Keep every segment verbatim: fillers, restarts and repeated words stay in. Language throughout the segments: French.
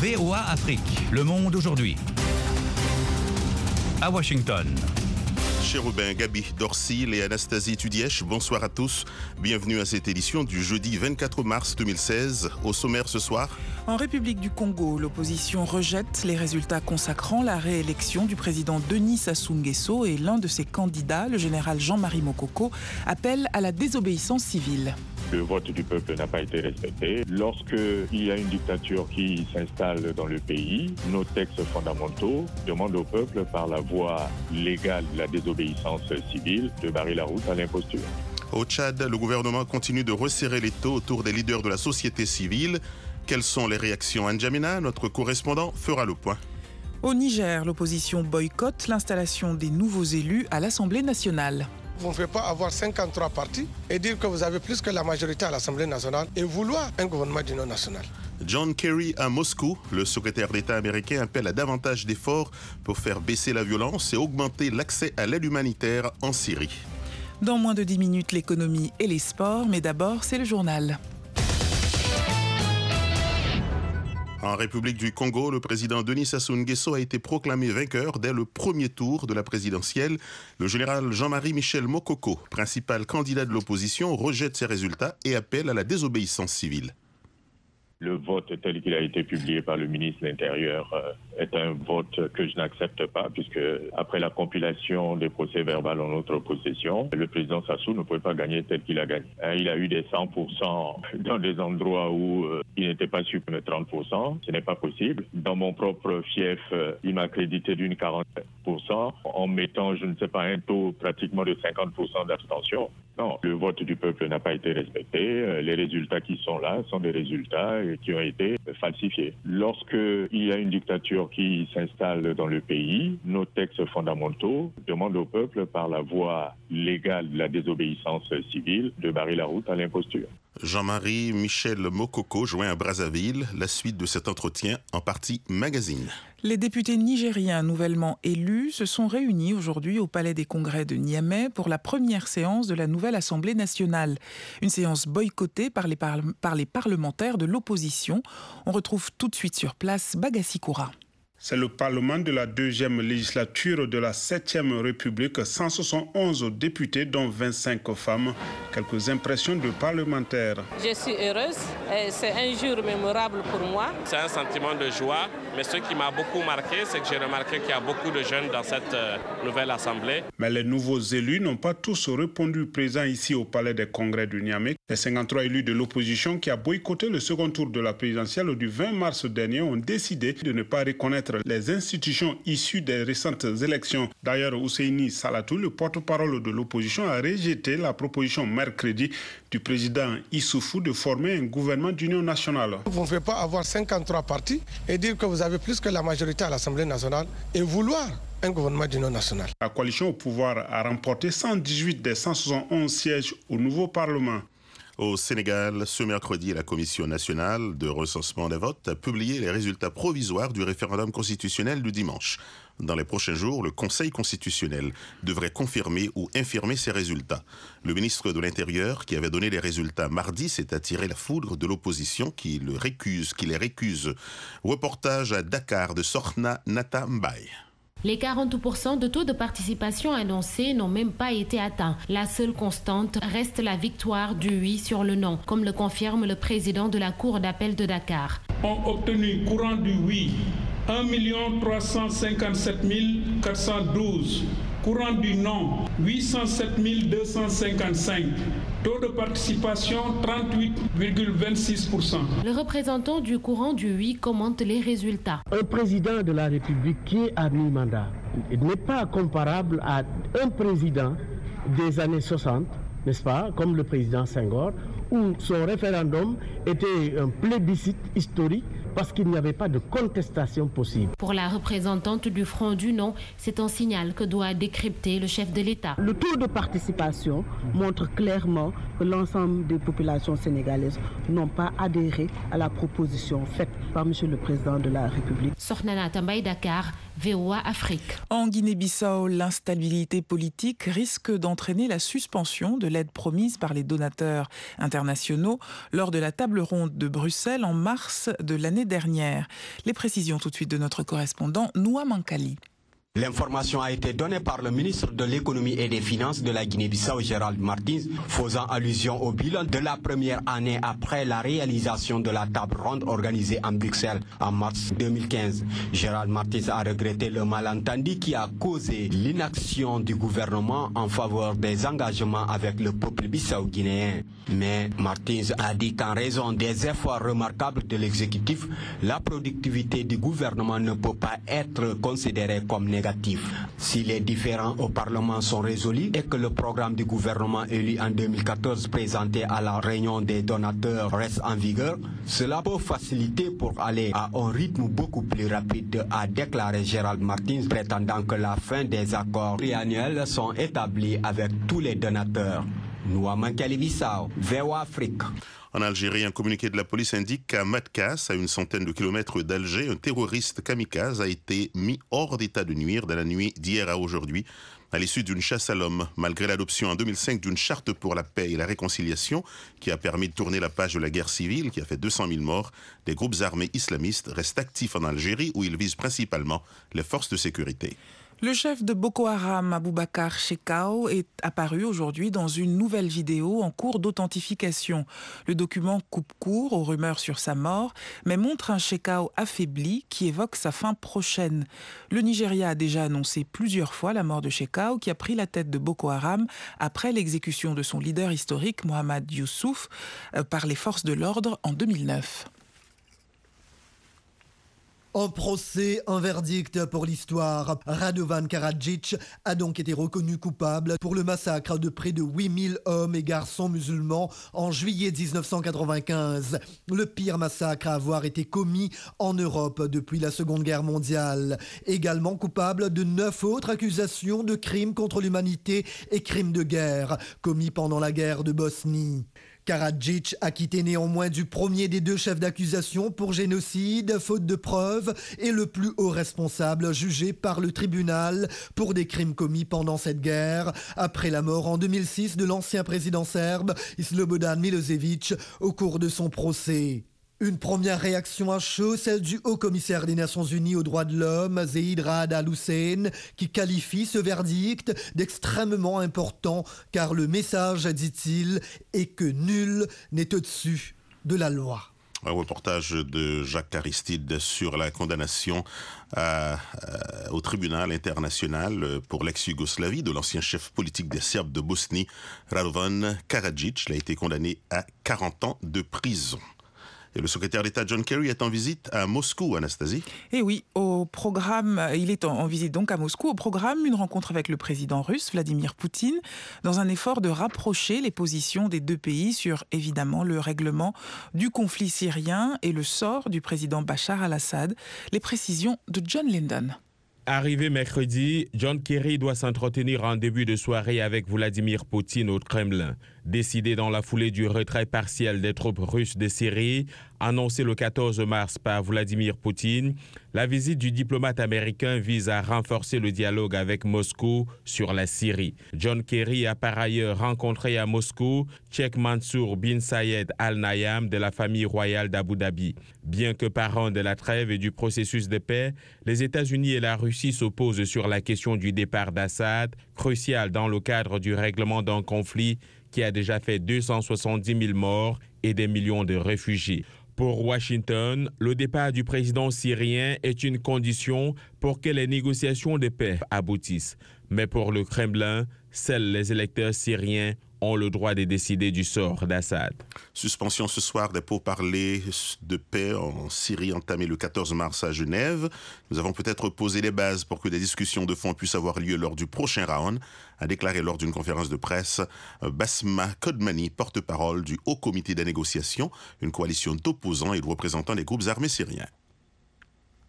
V O A Afrique, Le Monde aujourd'hui. À Washington. Chérubin, Gabi Dorsil et Anastasie Tudièche, bonsoir à tous. Bienvenue à cette édition du jeudi vingt-quatre mars deux mille seize. Au sommaire ce soir. En République du Congo, l'opposition rejette les résultats consacrant la réélection du président Denis Sassou Nguesso et l'un de ses candidats, le général Jean-Marie Mokoko, appelle à la désobéissance civile. Le vote du peuple n'a pas été respecté. Lorsqu'il y a une dictature qui s'installe dans le pays, nos textes fondamentaux demandent au peuple, par la voie légale de la désobéissance civile, de barrer la route à l'imposture. Au Tchad, le gouvernement continue de resserrer les taux autour des leaders de la société civile. Quelles sont les réactions? N'Djamena, notre correspondant, fera le point. Au Niger, l'opposition boycotte l'installation des nouveaux élus à l'Assemblée nationale. Vous ne pouvez pas avoir cinquante-trois partis et dire que vous avez plus que la majorité à l'Assemblée nationale et vouloir un gouvernement d'union nationale. John Kerry à Moscou, le secrétaire d'État américain appelle à davantage d'efforts pour faire baisser la violence et augmenter l'accès à l'aide humanitaire en Syrie. Dans moins de dix minutes, l'économie et les sports, mais d'abord, c'est le journal. En République du Congo, le président Denis Sassou Nguesso a été proclamé vainqueur dès le premier tour de la présidentielle. Le général Jean-Marie Michel Mokoko, principal candidat de l'opposition, rejette ces résultats et appelle à la désobéissance civile. Le vote tel qu'il a été publié par le ministre de l'Intérieur est un vote que je n'accepte pas, puisque après la compilation des procès-verbaux en notre possession, le président Sassou ne pouvait pas gagner tel qu'il a gagné. Il a eu des cent pour cent dans des endroits où il n'était pas supérieur à trente pour cent. Ce n'est pas possible. Dans mon propre fief, il m'a crédité d'une quarante-sept pour cent en mettant, je ne sais pas, un taux pratiquement de cinquante pour cent d'abstention. Non, le vote du peuple n'a pas été respecté. Les résultats qui sont là sont des résultats qui ont été falsifiés. Lorsqu'il y a une dictature qui s'installe dans le pays, nos textes fondamentaux demandent au peuple, par la voie légale de la désobéissance civile, de barrer la route à l'imposture. Jean-Marie Michel Mokoko joint à Brazzaville. La suite de cet entretien en partie magazine. Les députés nigériens nouvellement élus se sont réunis aujourd'hui au Palais des Congrès de Niamey pour la première séance de la nouvelle Assemblée nationale. Une séance boycottée par les, par- par les parlementaires de l'opposition. On retrouve tout de suite sur place Bagassi Koura. C'est le Parlement de la deuxième législature de la septième République, cent soixante et onze députés, dont vingt-cinq femmes. Quelques impressions de parlementaires. Je suis heureuse, et c'est un jour mémorable pour moi. C'est un sentiment de joie, mais ce qui m'a beaucoup marqué, c'est que j'ai remarqué qu'il y a beaucoup de jeunes dans cette nouvelle Assemblée. Mais les nouveaux élus n'ont pas tous répondu présents ici au Palais des Congrès de Niamey. Les cinquante-trois élus de l'opposition qui a boycotté le second tour de la présidentielle du vingt mars dernier ont décidé de ne pas reconnaître les institutions issues des récentes élections. D'ailleurs, Ousseini Salatou, le porte-parole de l'opposition, a rejeté la proposition mercredi du président Issoufou de former un gouvernement d'union nationale. Vous ne pouvez pas avoir cinquante-trois partis et dire que vous avez plus que la majorité à l'Assemblée nationale et vouloir un gouvernement d'union nationale. La coalition au pouvoir a remporté cent dix-huit des cent soixante et onze sièges au nouveau Parlement. Au Sénégal, ce mercredi, la Commission nationale de recensement des votes a publié les résultats provisoires du référendum constitutionnel du dimanche. Dans les prochains jours, le Conseil constitutionnel devrait confirmer ou infirmer ces résultats. Le ministre de l'Intérieur, qui avait donné les résultats mardi, s'est attiré la foudre de l'opposition qui, le récuse, qui les récuse. Reportage à Dakar de Sorna Nata Mbaye. Les quarante pour cent de taux de participation annoncés n'ont même pas été atteints. La seule constante reste la victoire du oui sur le non, comme le confirme le président de la Cour d'appel de Dakar. Ont obtenu courant du oui un million trois cent cinquante-sept mille quatre cent douze, courant du non huit cent sept mille deux cent cinquante-cinq. Taux de participation trente-huit virgule vingt-six pour cent. Le représentant du courant du oui commente les résultats. Un président de la République qui est à mi-mandat n'est pas comparable à un président des années soixante, n'est-ce pas, comme le président Senghor, où son référendum était un plébiscite historique parce qu'il n'y avait pas de contestation possible. Pour la représentante du Front du Non, c'est un signal que doit décrypter le chef de l'État. Le taux de participation montre clairement que l'ensemble des populations sénégalaises n'ont pas adhéré à la proposition faite par M. le Président de la République. Sornana Tambaye, Dakar, V O A Afrique. En Guinée-Bissau, l'instabilité politique risque d'entraîner la suspension de l'aide promise par les donateurs internationaux lors de la table ronde de Bruxelles en mars de l'année dernière. Les précisions tout de suite de notre correspondant Noua Mankali. L'information a été donnée par le ministre de l'économie et des finances de la Guinée-Bissau, Gérald Martins, faisant allusion au bilan de la première année après la réalisation de la table ronde organisée en Bruxelles en mars deux mille quinze. Gérald Martins a regretté le malentendu qui a causé l'inaction du gouvernement en faveur des engagements avec le peuple bissau-guinéen. Mais Martins a dit qu'en raison des efforts remarquables de l'exécutif, la productivité du gouvernement ne peut pas être considérée comme négative. Si les différends au Parlement sont résolus et que le programme du gouvernement élu en deux mille quatorze présenté à la réunion des donateurs reste en vigueur, cela peut faciliter pour aller à un rythme beaucoup plus rapide, a déclaré Gérald Martins, prétendant que la fin des accords triannuels sont établis avec tous les donateurs. Noua Mankali Bissau, V O A Afrique. En Algérie, un communiqué de la police indique qu'à Matkas, à une centaine de kilomètres d'Alger, un terroriste kamikaze a été mis hors d'état de nuire dans la nuit d'hier à aujourd'hui, à l'issue d'une chasse à l'homme, malgré l'adoption en deux mille cinq d'une charte pour la paix et la réconciliation qui a permis de tourner la page de la guerre civile qui a fait deux cent mille morts. Des groupes armés islamistes restent actifs en Algérie où ils visent principalement les forces de sécurité. Le chef de Boko Haram, Aboubacar Shekau, est apparu aujourd'hui dans une nouvelle vidéo en cours d'authentification. Le document coupe court aux rumeurs sur sa mort, mais montre un Shekau affaibli qui évoque sa fin prochaine. Le Nigeria a déjà annoncé plusieurs fois la mort de Shekau, qui a pris la tête de Boko Haram après l'exécution de son leader historique, Mohamed Youssouf, par les forces de l'ordre en deux mille neuf. En procès, un verdict pour l'histoire. Radovan Karadzic a donc été reconnu coupable pour le massacre de près de huit mille hommes et garçons musulmans en juillet dix-neuf cent quatre-vingt-quinze. Le pire massacre à avoir été commis en Europe depuis la Seconde Guerre mondiale. Également coupable de neuf autres accusations de crimes contre l'humanité et crimes de guerre commis pendant la guerre de Bosnie. Karadzic acquitté néanmoins du premier des deux chefs d'accusation pour génocide, faute de preuves, et le plus haut responsable jugé par le tribunal pour des crimes commis pendant cette guerre, après la mort en deux mille six de l'ancien président serbe Slobodan Milosevic au cours de son procès. Une première réaction à chaud, celle du haut-commissaire des Nations Unies aux droits de l'homme, Zeid Ra'ad al-Hussein, qui qualifie ce verdict d'extrêmement important, car le message, dit-il, est que nul n'est au-dessus de la loi. Un reportage de Jacques Aristide sur la condamnation à, à, au tribunal international pour l'ex-Yougoslavie de l'ancien chef politique des Serbes de Bosnie, Radovan Karadzic. Il a été condamné à quarante ans de prison. Et le secrétaire d'État John Kerry est en visite à Moscou, Anastasie. Et oui, au programme, il est en, en visite donc à Moscou. Au programme, une rencontre avec le président russe, Vladimir Poutine, dans un effort de rapprocher les positions des deux pays sur, évidemment, le règlement du conflit syrien et le sort du président Bachar al-Assad. Les précisions de John Linden. Arrivé mercredi, John Kerry doit s'entretenir en début de soirée avec Vladimir Poutine au Kremlin. Décidé dans la foulée du retrait partiel des troupes russes de Syrie, annoncé le quatorze mars par Vladimir Poutine, la visite du diplomate américain vise à renforcer le dialogue avec Moscou sur la Syrie. John Kerry a par ailleurs rencontré à Moscou Cheikh Mansour bin Zayed Al Nahyan de la famille royale d'Abu Dhabi. Bien que parents de la trêve et du processus de paix, les États-Unis et la Russie s'opposent sur la question du départ d'Assad, crucial dans le cadre du règlement d'un conflit qui a déjà fait deux cent soixante-dix mille morts et des millions de réfugiés. Pour Washington, le départ du président syrien est une condition pour que les négociations de paix aboutissent. Mais pour le Kremlin, seuls les électeurs syriens ont le droit de décider du sort d'Assad. Suspension ce soir des pourparlers de paix en Syrie entamés le quatorze mars à Genève. Nous avons peut-être posé les bases pour que des discussions de fond puissent avoir lieu lors du prochain round, a déclaré lors d'une conférence de presse Basma Kodmani, porte-parole du Haut Comité des négociations, une coalition d'opposants et de représentants des groupes armés syriens.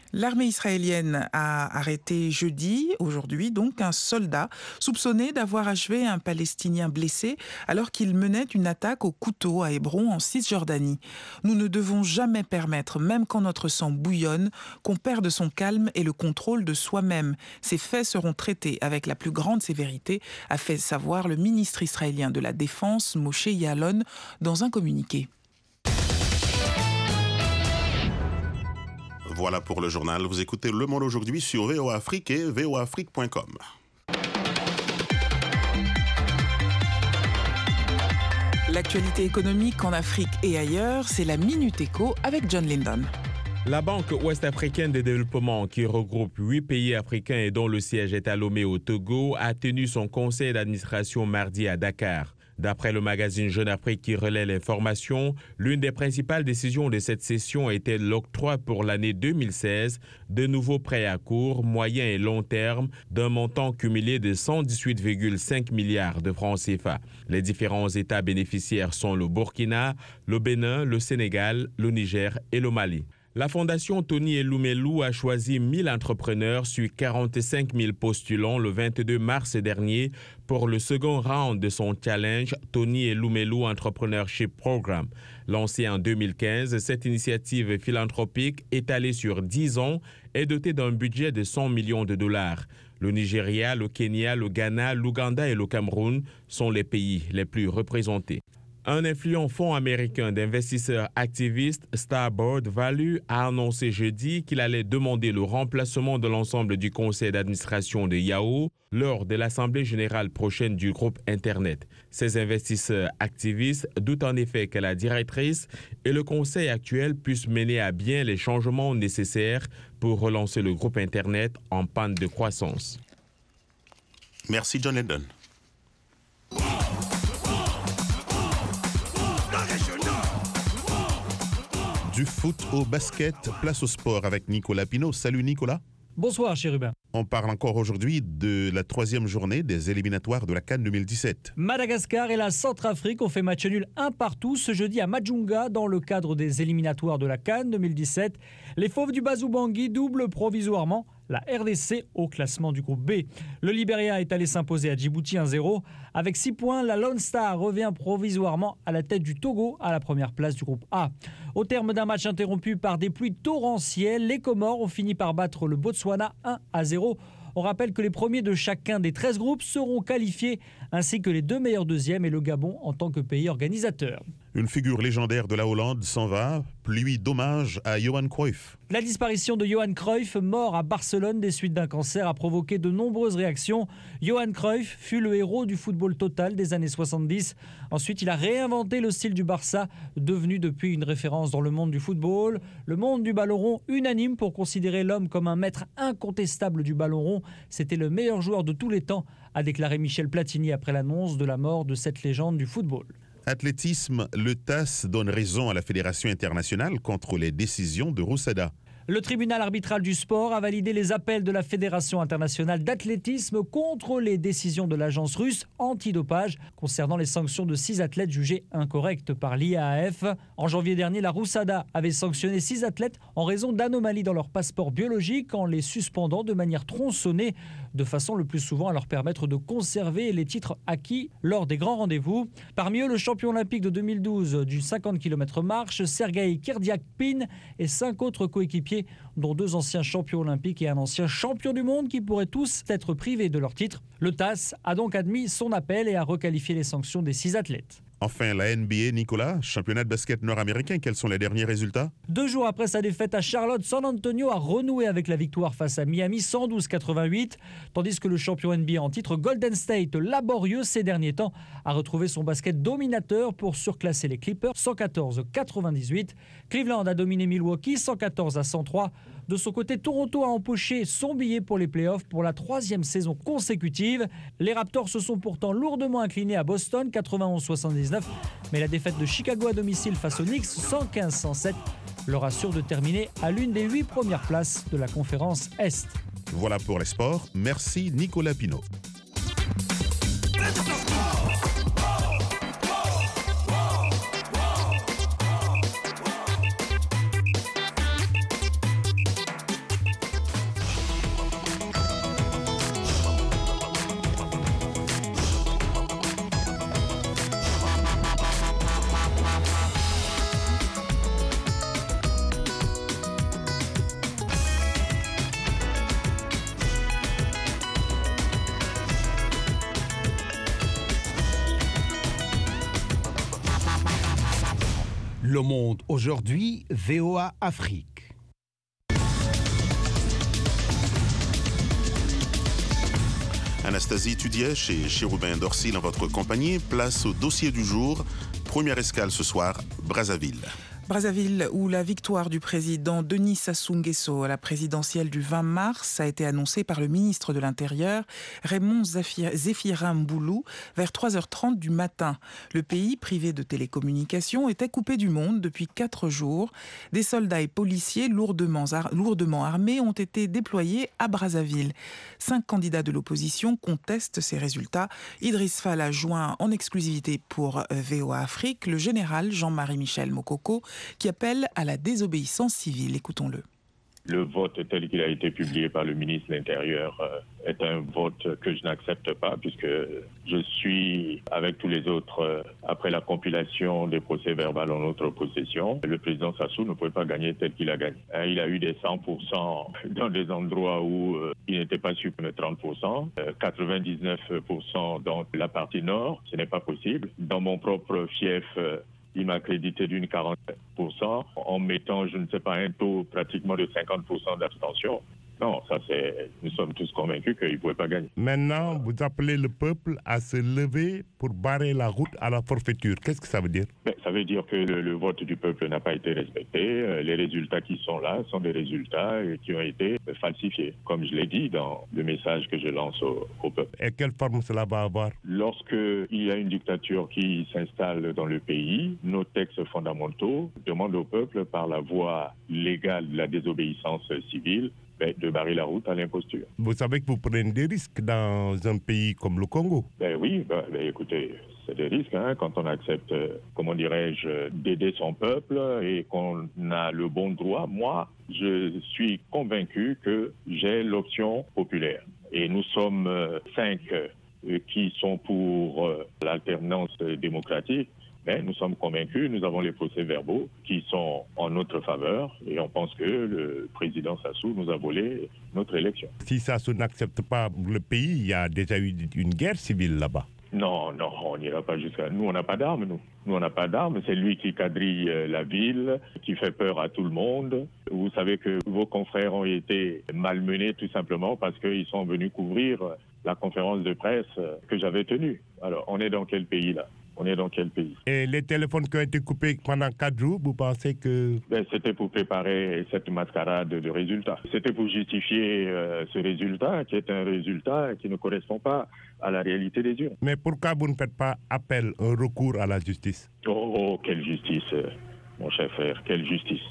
L'armée israélienne a arrêté jeudi, aujourd'hui donc, un soldat soupçonné d'avoir achevé un Palestinien blessé alors qu'il menait une attaque au couteau à Hébron en Cisjordanie. Nous ne devons jamais permettre, même quand notre sang bouillonne, qu'on perde son calme et le contrôle de soi-même. Ces faits seront traités avec la plus grande sévérité, a fait savoir le ministre israélien de la Défense, Moshe Yaalon, dans un communiqué. Voilà pour le journal. Vous écoutez Le Monde aujourd'hui sur V O A Afrique et V O A Afrique point com. L'actualité économique en Afrique et ailleurs, c'est la Minute Éco avec John Lyndon. La Banque ouest-africaine de développement, qui regroupe huit pays africains et dont le siège est à Lomé au Togo, a tenu son conseil d'administration mardi à Dakar. D'après le magazine Jeune Afrique qui relaie l'information, l'une des principales décisions de cette session était l'octroi pour l'année deux mille seize de nouveaux prêts à court, moyen et long terme d'un montant cumulé de cent dix-huit virgule cinq milliards de francs C F A. Les différents États bénéficiaires sont le Burkina, le Bénin, le Sénégal, le Niger et le Mali. La fondation Tony Elumelu a choisi mille entrepreneurs sur quarante-cinq mille postulants le vingt-deux mars dernier pour le second round de son challenge Tony Elumelu Entrepreneurship Program. Lancée en deux mille quinze, cette initiative philanthropique étalée sur dix ans est dotée d'un budget de cent millions de dollars. Le Nigeria, le Kenya, le Ghana, l'Ouganda et le Cameroun sont les pays les plus représentés. Un influent fonds américain d'investisseurs activistes, Starboard Value, a annoncé jeudi qu'il allait demander le remplacement de l'ensemble du conseil d'administration de Yahoo lors de l'Assemblée générale prochaine du groupe Internet. Ces investisseurs activistes doutent en effet que la directrice et le conseil actuel puissent mener à bien les changements nécessaires pour relancer le groupe Internet en panne de croissance. Merci John Lyndon. Du foot au basket, place au sport avec Nicolas Pinault. Salut Nicolas. Bonsoir Chérubin. On parle encore aujourd'hui de la troisième journée des éliminatoires de la CAN deux mille dix-sept. Madagascar et la Centrafrique ont fait match nul un partout ce jeudi à Majunga dans le cadre des éliminatoires de la CAN deux mille dix-sept. Les Fauves du Bazou-Bangui doublent provisoirement la R D C au classement du groupe B. Le Libéria est allé s'imposer à Djibouti un zéro. Avec six points, la Lone Star revient provisoirement à la tête du Togo à la première place du groupe A. Au terme d'un match interrompu par des pluies torrentielles, les Comores ont fini par battre le Botswana un à zéro. On rappelle que les premiers de chacun des treize groupes seront qualifiés, ainsi que les deux meilleurs deuxièmes et le Gabon en tant que pays organisateur. Une figure légendaire de la Hollande s'en va, pluie d'hommage à Johan Cruyff. La disparition de Johan Cruyff, mort à Barcelone des suites d'un cancer, a provoqué de nombreuses réactions. Johan Cruyff fut le héros du football total des années soixante-dix. Ensuite, il a réinventé le style du Barça, devenu depuis une référence dans le monde du football. Le monde du ballon rond, unanime pour considérer l'homme comme un maître incontestable du ballon rond. C'était le meilleur joueur de tous les temps, a déclaré Michel Platini après l'annonce de la mort de cette légende du football. Athlétisme, le T A S donne raison à la Fédération internationale contre les décisions de Roussada. Le tribunal arbitral du sport a validé les appels de la Fédération internationale d'athlétisme contre les décisions de l'agence russe antidopage concernant les sanctions de six athlètes jugés incorrectes par l'I A A F. En janvier dernier, la Roussada avait sanctionné six athlètes en raison d'anomalies dans leur passeport biologique en les suspendant de manière tronçonnée, de façon le plus souvent à leur permettre de conserver les titres acquis lors des grands rendez-vous. Parmi eux, le champion olympique de deux mille douze du cinquante kilomètres marche, Sergueï Kirdiakpin, et cinq autres coéquipiers, dont deux anciens champions olympiques et un ancien champion du monde qui pourraient tous être privés de leur titre. Le T A S a donc admis son appel et a requalifié les sanctions des six athlètes. Enfin, la N B A, Nicolas, championnat de basket nord-américain, quels sont les derniers résultats? Deux jours après sa défaite à Charlotte, San Antonio a renoué avec la victoire face à Miami cent douze à quatre-vingt-huit, tandis que le champion N B A en titre Golden State, laborieux ces derniers temps, a retrouvé son basket dominateur pour surclasser les Clippers cent quatorze à quatre-vingt-dix-huit. Cleveland a dominé Milwaukee cent quatorze à cent trois. De son côté, Toronto a empoché son billet pour les playoffs pour la troisième saison consécutive. Les Raptors se sont pourtant lourdement inclinés à Boston quatre-vingt-onze à soixante-dix-neuf, mais la défaite de Chicago à domicile face aux Knicks cent quinze à cent sept leur assure de terminer à l'une des huit premières places de la conférence Est. Voilà pour les sports. Merci Nicolas Pinault. Le Monde aujourd'hui, V O A Afrique. Anastasie Tudièche et Chérubin Dorsil en votre compagnie. Place au dossier du jour. Première escale ce soir, Brazzaville. Brazzaville, où la victoire du président Denis Sassou Nguesso à la présidentielle du vingt mars a été annoncée par le ministre de l'Intérieur, Raymond Zéphirin Mboulou, vers trois heures trente du matin. Le pays, privé de télécommunications, était coupé du monde depuis quatre jours. Des soldats et policiers lourdement, ar- lourdement armés ont été déployés à Brazzaville. Cinq candidats de l'opposition contestent ces résultats. Idriss Fall a joint en exclusivité pour V O A Afrique le général Jean-Marie Michel Mokoko, qui appelle à la désobéissance civile. Écoutons-le. Le vote tel qu'il a été publié par le ministre de l'Intérieur euh, est un vote que je n'accepte pas puisque je suis, avec tous les autres, euh, après la compilation des procès-verbaux en notre possession, le président Sassou ne pouvait pas gagner tel qu'il a gagné. Hein, il a eu des cent pour cent dans des endroits où euh, il n'était pas supérieur à trente pour cent, euh, quatre-vingt-dix-neuf pour cent dans la partie nord, ce n'est pas possible. Dans mon propre fief, euh, il m'a crédité d'une quarantaine pour cent en mettant, je ne sais pas, un taux pratiquement de cinquante pour cent d'abstention. Non, ça c'est, nous sommes tous convaincus qu'il ne pouvait pas gagner. Maintenant, vous appelez le peuple à se lever pour barrer la route à la forfaiture. Qu'est-ce que ça veut dire? Ben, ça veut dire que le, le vote du peuple n'a pas été respecté. Les résultats qui sont là sont des résultats qui ont été falsifiés, comme je l'ai dit dans le message que je lance au, au peuple. Et quelle forme cela va avoir? Lorsqu'il y a une dictature qui s'installe dans le pays, nos textes fondamentaux demandent au peuple, par la voie légale de la désobéissance civile, de barrer la route à l'imposture. Vous savez que vous prenez des risques dans un pays comme le Congo. Ben oui, ben, ben écoutez, c'est des risques hein, quand on accepte, comment dirais-je, d'aider son peuple et qu'on a le bon droit. Moi, je suis convaincu que j'ai l'option populaire. Et nous sommes euh, cinq euh, qui sont pour euh, l'alternance démocratique. Mais nous sommes convaincus, nous avons les procès-verbaux qui sont en notre faveur et on pense que le président Sassou nous a volé notre élection. Si Sassou n'accepte pas le pays, il y a déjà eu une guerre civile là-bas. Non, non, on n'ira pas jusqu'à... Nous, on n'a pas d'armes, nous. Nous, on n'a pas d'armes. C'est lui qui quadrille la ville, qui fait peur à tout le monde. Vous savez que vos confrères ont été malmenés tout simplement parce qu'ils sont venus couvrir la conférence de presse que j'avais tenue. Alors, on est dans quel pays, là ? On est dans quel pays? Et les téléphones qui ont été coupés pendant quatre jours, vous pensez que... Ben, c'était pour préparer cette mascarade de résultats. C'était pour justifier euh, ce résultat, qui est un résultat qui ne correspond pas à la réalité des urnes. Mais pourquoi vous ne faites pas appel, un recours à la justice? Oh, oh quelle justice, euh, mon cher frère, quelle justice.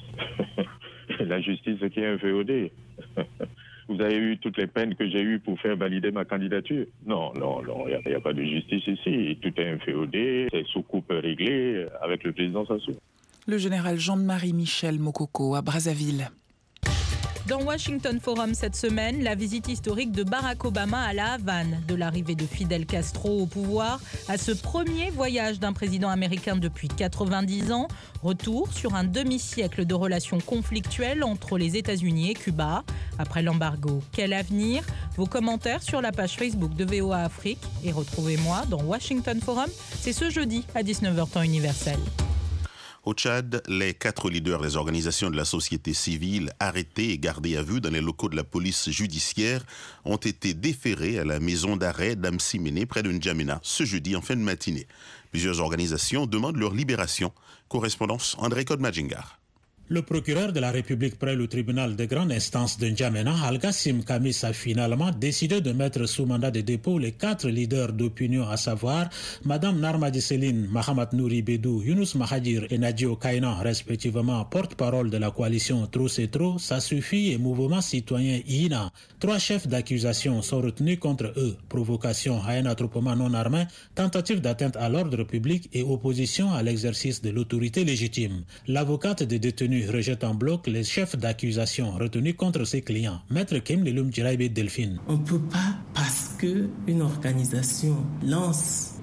La justice qui est un V O D. Vous avez eu toutes les peines que j'ai eues pour faire valider ma candidature? Non, non, non, il n'y a, a pas de justice ici. Tout est un F O D, c'est sous coupe réglée avec le président Sassou. Le général Jean-Marie Michel Mokoko à Brazzaville. Dans Washington Forum cette semaine, la visite historique de Barack Obama à la Havane, de l'arrivée de Fidel Castro au pouvoir à ce premier voyage d'un président américain depuis quatre-vingt-dix ans, retour sur un demi-siècle de relations conflictuelles entre les États-Unis et Cuba. Après l'embargo, quel avenir? Vos commentaires sur la page Facebook de V O A Afrique et retrouvez-moi dans Washington Forum, c'est ce jeudi à dix-neuf heures temps universel. Au Tchad, les quatre leaders des organisations de la société civile arrêtés et gardés à vue dans les locaux de la police judiciaire ont été déférés à la maison d'arrêt d'Amsimene près de N'Djamena ce jeudi en fin de matinée. Plusieurs organisations demandent leur libération. Correspondance André Kodmadjingar. Le procureur de la République près le tribunal de grande instance de N'Djamena, Al-Gassim Kamis, a finalement décidé de mettre sous mandat de dépôt les quatre leaders d'opinion, à savoir Madame Narmadi Seline, Mahamat Nouri Bedou, Younous Mahadir et Nadio Kainan, respectivement porte-parole de la coalition Trop c'est trop, Ça suffit et Mouvement citoyen I N A. Trois chefs d'accusation sont retenus contre eux: provocation à un attroupement non armé, tentative d'atteinte à l'ordre public et opposition à l'exercice de l'autorité légitime. L'avocate des détenus rejette en bloc les chefs d'accusation retenus contre ses clients. Maître Kim Lelum Djiraïbe Delphine. On ne peut pas, parce qu'une organisation lance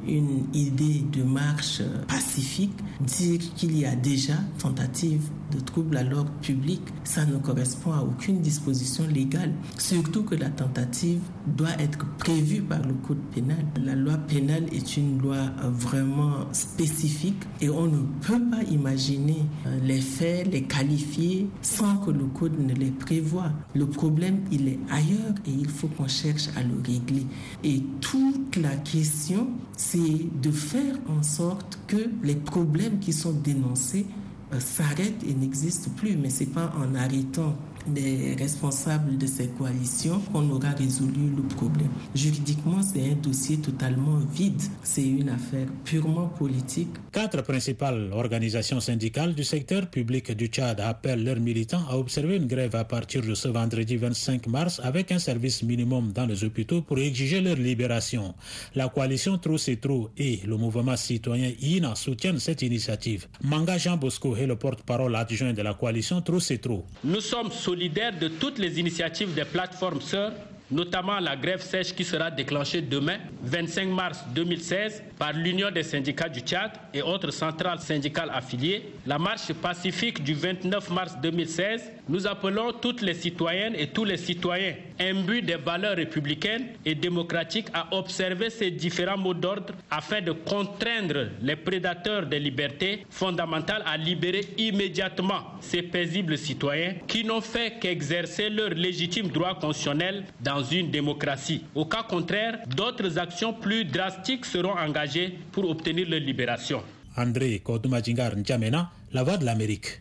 une idée de marche pacifique. Dire qu'il y a déjà tentative de trouble à l'ordre public, ça ne correspond à aucune disposition légale. Surtout que la tentative doit être prévue par le code pénal. La loi pénale est une loi vraiment spécifique et on ne peut pas imaginer les faits, les qualifier sans que le code ne les prévoie. Le problème, il est ailleurs et il faut qu'on cherche à le régler. Et toute la question, c'est de faire en sorte que les problèmes qui sont dénoncés euh, s'arrêtent et n'existent plus. Mais ce n'est pas en arrêtant les responsables de ces coalitions qu'on aura résolu le problème. Juridiquement, c'est un dossier totalement vide. C'est une affaire purement politique. Quatre principales organisations syndicales du secteur public du Tchad appellent leurs militants à observer une grève à partir de ce vendredi vingt-cinq mars avec un service minimum dans les hôpitaux pour exiger leur libération. La coalition Trop c'est Trop et le mouvement citoyen I N A soutiennent cette initiative. Manga Jean Bosco est le porte-parole adjoint de la coalition Trop c'est Trop. Nous sommes solidaires de toutes les initiatives des plateformes sœurs, notamment la grève sèche qui sera déclenchée demain, vingt-cinq mars deux mille seize, par l'Union des syndicats du Tchad et autres centrales syndicales affiliées. La marche pacifique du vingt-neuf mars deux mille seize, nous appelons toutes les citoyennes et tous les citoyens imbus des valeurs républicaines et démocratiques à observer ces différents mots d'ordre afin de contraindre les prédateurs des libertés fondamentales à libérer immédiatement ces paisibles citoyens qui n'ont fait qu'exercer leur légitime droit constitutionnel dans une démocratie. Au cas contraire, d'autres actions plus drastiques seront engagées pour obtenir leur libération. André Kodumajingar N'Djamena, La Voix de l'Amérique.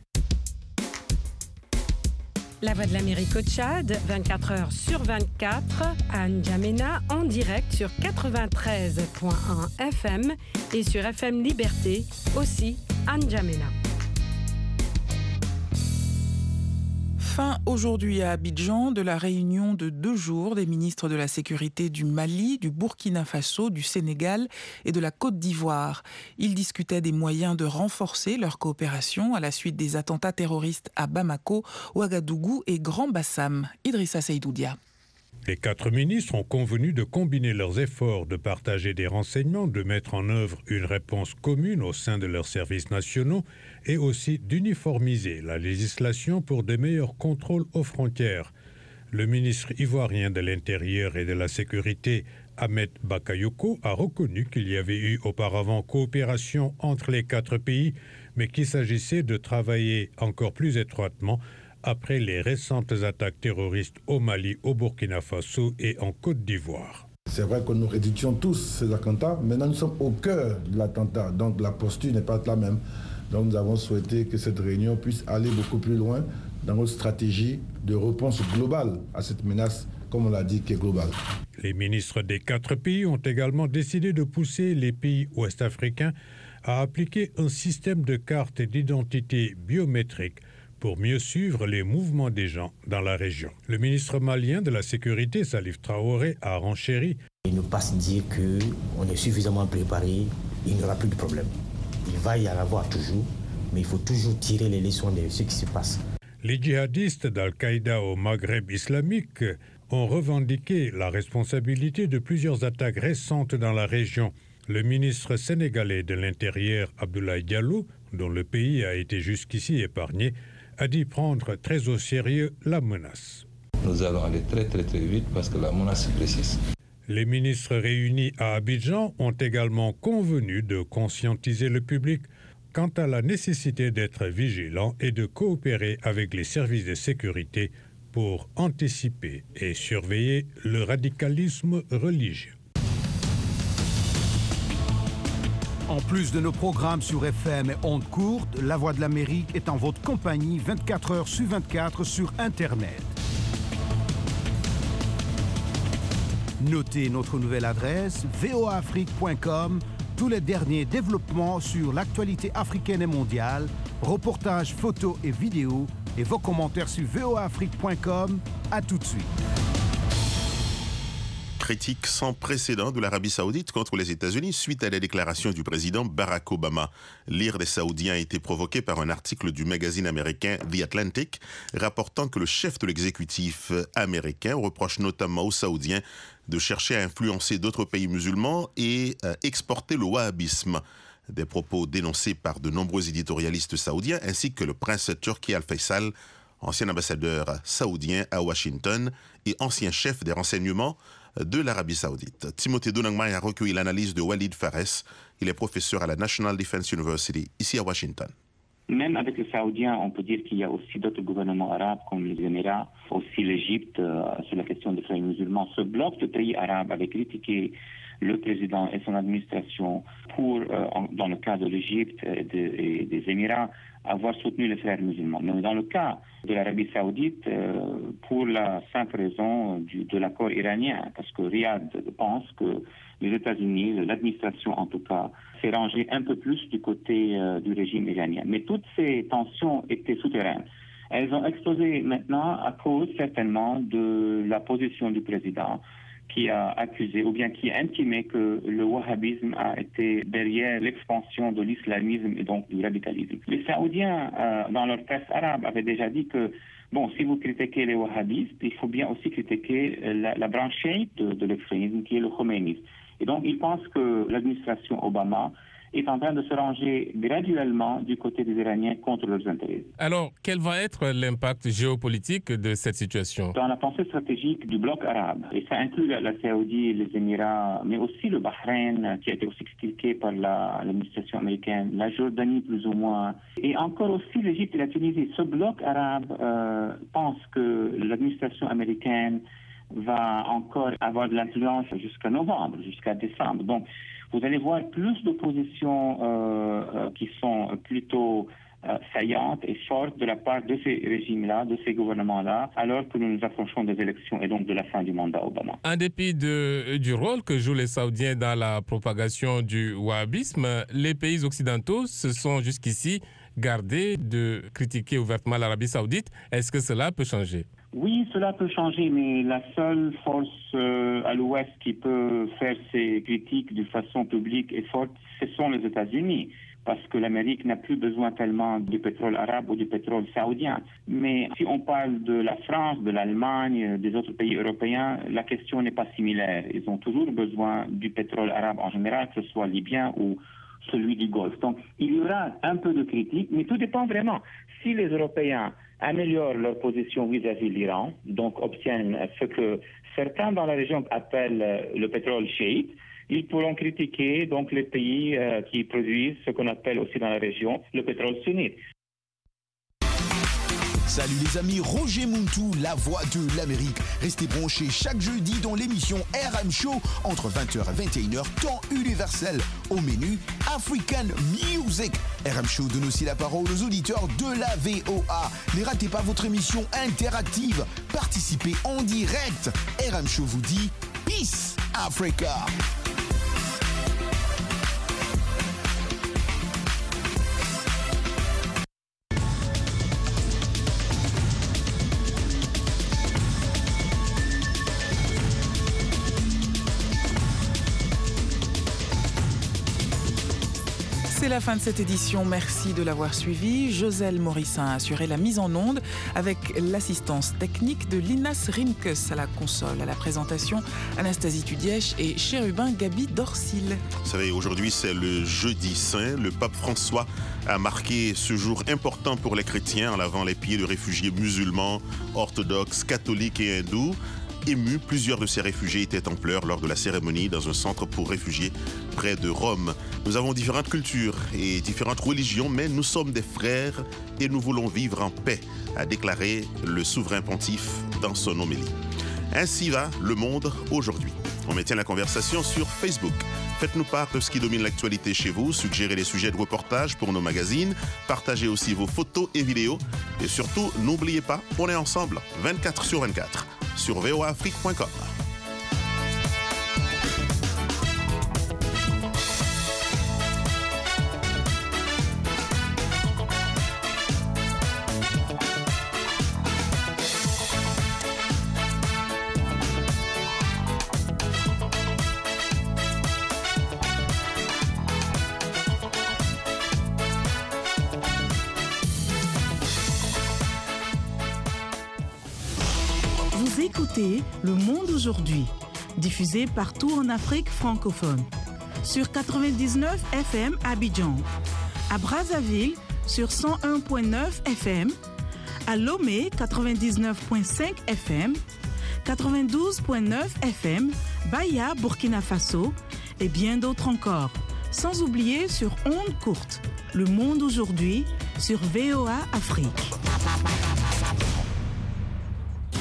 La Voix de l'Amérique au Tchad, vingt-quatre heures sur vingt-quatre, à N'Djamena, en direct sur quatre-vingt-treize virgule un F M et sur F M Liberté, aussi à N'Djamena. Fin aujourd'hui à Abidjan de la réunion de deux jours des ministres de la Sécurité du Mali, du Burkina Faso, du Sénégal et de la Côte d'Ivoire. Ils discutaient des moyens de renforcer leur coopération à la suite des attentats terroristes à Bamako, Ouagadougou et Grand Bassam. Idrissa Seydoudia. Les quatre ministres ont convenu de combiner leurs efforts, de partager des renseignements, de mettre en œuvre une réponse commune au sein de leurs services nationaux et aussi d'uniformiser la législation pour de meilleurs contrôles aux frontières. Le ministre ivoirien de l'Intérieur et de la Sécurité, Ahmed Bakayoko, a reconnu qu'il y avait eu auparavant coopération entre les quatre pays, mais qu'il s'agissait de travailler encore plus étroitement après les récentes attaques terroristes au Mali, au Burkina Faso et en Côte d'Ivoire. C'est vrai que nous réduisions tous ces attentats. Maintenant, nous sommes au cœur de l'attentat, donc la posture n'est pas la même. Donc nous avons souhaité que cette réunion puisse aller beaucoup plus loin dans notre stratégie de réponse globale à cette menace, comme on l'a dit, qui est globale. Les ministres des quatre pays ont également décidé de pousser les pays ouest-africains à appliquer un système de cartes d'identité biométrique pour mieux suivre les mouvements des gens dans la région. Le ministre malien de la Sécurité, Salif Traoré, a renchéri. Il ne pas se dire qu'on est suffisamment préparé, il n'y aura plus de problème. Il va y en avoir toujours, mais il faut toujours tirer les leçons de ce qui se passe. Les djihadistes d'Al-Qaïda au Maghreb islamique ont revendiqué la responsabilité de plusieurs attaques récentes dans la région. Le ministre sénégalais de l'Intérieur, Abdoulaye Diallo, dont le pays a été jusqu'ici épargné, a dit prendre très au sérieux la menace. Nous allons aller très très très vite parce que la menace est précise. Les ministres réunis à Abidjan ont également convenu de conscientiser le public quant à la nécessité d'être vigilant et de coopérer avec les services de sécurité pour anticiper et surveiller le radicalisme religieux. En plus de nos programmes sur F M et ondes courtes, La Voix de l'Amérique est en votre compagnie vingt-quatre heures sur vingt-quatre sur Internet. Notez notre nouvelle adresse v o a afrique point com, tous les derniers développements sur l'actualité africaine et mondiale, reportages, photos et vidéos, et vos commentaires sur v o a afrique point com. À tout de suite. critique sans précédent de l'Arabie Saoudite contre les États-Unis suite à la déclaration du président Barack Obama. L'ire des Saoudiens a été provoquée par un article du magazine américain The Atlantic rapportant que le chef de l'exécutif américain reproche notamment aux Saoudiens de chercher à influencer d'autres pays musulmans et à exporter le wahhabisme. Des propos dénoncés par de nombreux éditorialistes saoudiens ainsi que le prince Turki Al Faisal, ancien ambassadeur saoudien à Washington et ancien chef des renseignements de l'Arabie Saoudite. Timothée Donangmai a recueilli l'analyse de Walid Fares. Il est professeur à la National Defense University, ici à Washington. Même avec les Saoudiens, on peut dire qu'il y a aussi d'autres gouvernements arabes comme les Émirats, aussi l'Égypte euh, sur la question des frères musulmans. Ce bloc de pays arabes avait critiqué le président et son administration pour, euh, en, dans le cas de l'Égypte et, de, et des Émirats, avoir soutenu les frères musulmans. Mais dans le cas de l'Arabie Saoudite, euh, pour la simple raison du, de l'accord iranien, parce que Riyad pense que les États-Unis, l'administration en tout cas, s'est rangée un peu plus du côté euh, du régime iranien. Mais toutes ces tensions étaient souterraines. Elles ont explosé maintenant à cause certainement de la position du président qui a accusé ou bien qui a intimé que le wahhabisme a été derrière l'expansion de l'islamisme et donc du radicalisme. Les Saoudiens, euh, dans leur presse arabe, avaient déjà dit que, bon, si vous critiquez les wahhabistes, il faut bien aussi critiquer la, la branche chiite de, de l'extrémisme qui est le khoménisme. Et donc, ils pensent que l'administration Obama est en train de se ranger graduellement du côté des Iraniens contre leurs intérêts. Alors, quel va être l'impact géopolitique de cette situation? Dans la pensée stratégique du bloc arabe, et ça inclut la, la Saoudie, les Émirats, mais aussi le Bahreïn, qui a été aussi critiqué par la, l'administration américaine, la Jordanie plus ou moins, et encore aussi l'Égypte et la Tunisie. Ce bloc arabe euh, pense que l'administration américaine va encore avoir de l'influence jusqu'à novembre, jusqu'à décembre. Donc, vous allez voir plus d'oppositions euh, euh, qui sont plutôt euh, saillantes et fortes de la part de ces régimes-là, de ces gouvernements-là, alors que nous nous approchons des élections et donc de la fin du mandat Obama. En dépit de, du rôle que jouent les Saoudiens dans la propagation du wahhabisme, les pays occidentaux se sont jusqu'ici gardés de critiquer ouvertement l'Arabie Saoudite. Est-ce que cela peut changer? Oui, cela peut changer, mais la seule force euh, à l'Ouest qui peut faire ces critiques de façon publique et forte, ce sont les États-Unis, parce que l'Amérique n'a plus besoin tellement du pétrole arabe ou du pétrole saoudien. Mais si on parle de la France, de l'Allemagne, des autres pays européens, la question n'est pas similaire. Ils ont toujours besoin du pétrole arabe en général, que ce soit libyen ou celui du Golfe. Donc, il y aura un peu de critique, mais tout dépend vraiment. Si les Européens améliorent leur position vis-à-vis de l'Iran, donc obtiennent ce que certains dans la région appellent le pétrole chiite, ils pourront critiquer donc les pays euh, qui produisent ce qu'on appelle aussi dans la région le pétrole sunnite. Salut les amis, Roger Muntu, la voix de l'Amérique. Restez branchés chaque jeudi dans l'émission R M Show entre vingt heures et vingt et une heures, temps universel. Au menu, African Music. R M Show donne aussi la parole aux auditeurs de la V O A. Ne ratez pas votre émission interactive. Participez en direct. R M Show vous dit Peace Africa. C'est la fin de cette édition. Merci de l'avoir suivi. Joselle Morissin a assuré la mise en onde avec l'assistance technique de Linas Rimkes à la console. À la présentation, Anastasie Tudièche et Chérubin Gabi Dorsil. Vous savez, aujourd'hui, c'est le jeudi saint. Le pape François a marqué ce jour important pour les chrétiens en lavant les pieds de réfugiés musulmans, orthodoxes, catholiques et hindous. Émus, plusieurs de ces réfugiés étaient en pleurs lors de la cérémonie dans un centre pour réfugiés près de Rome. Nous avons différentes cultures et différentes religions, mais nous sommes des frères et nous voulons vivre en paix, a déclaré le souverain pontife dans son homélie. Ainsi va le monde aujourd'hui. On maintient la conversation sur Facebook. Faites-nous part de ce qui domine l'actualité chez vous, suggérez des sujets de reportage pour nos magazines, partagez aussi vos photos et vidéos et surtout, n'oubliez pas, on est ensemble vingt-quatre sur vingt-quatre sur V O A Afrique point com. Vous écoutez Le Monde aujourd'hui, diffusé partout en Afrique francophone. Sur quatre-vingt-dix-neuf F M à Abidjan, à Brazzaville sur cent un virgule neuf F M, à Lomé quatre-vingt-dix-neuf virgule cinq F M, quatre-vingt-douze virgule neuf F M, Baya, Burkina Faso et bien d'autres encore. Sans oublier sur ondes courtes, Le Monde aujourd'hui sur V O A Afrique.